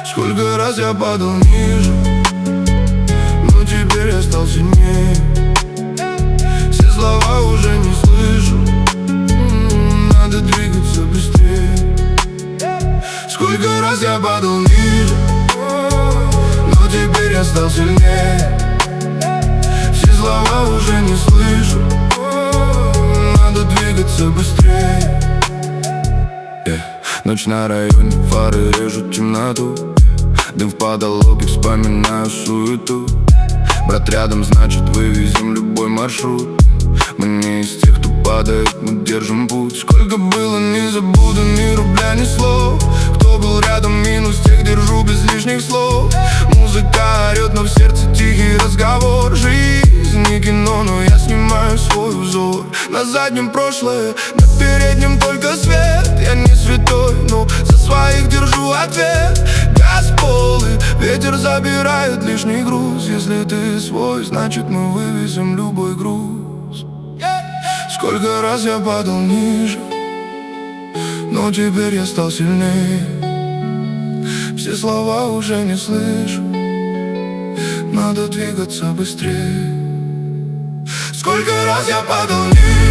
Сколько раз я падал ниже, но теперь я стал сильнее. Все слова уже не слышу, надо двигаться быстрее. Сколько раз я падал ниже, но теперь я стал сильнее. Все слова уже не слышу, надо двигаться быстрее. Ночь на районе, фары режут темноту. Дым в потолок, и вспоминаю суету. Брат рядом, значит вывезем любой маршрут. Мы не из тех, кто падает, мы держим путь. Сколько было, не забуду ни рубля, ни слов. Кто был рядом, минус тех, держу без лишних слов. Музыка орет, но в сердце тихий разговор. Жизнь не кино, но я снимаю свой узор. На заднем прошлое, на переднем только свет. Я не святой, но за своих держу ответ. Газ полы, ветер забирает лишний груз. Если ты свой, значит мы вывезем любой груз. Сколько раз я падал ниже, но теперь я стал сильнее. Все слова уже не слышу, надо двигаться быстрее. Сколько раз я падал ниже,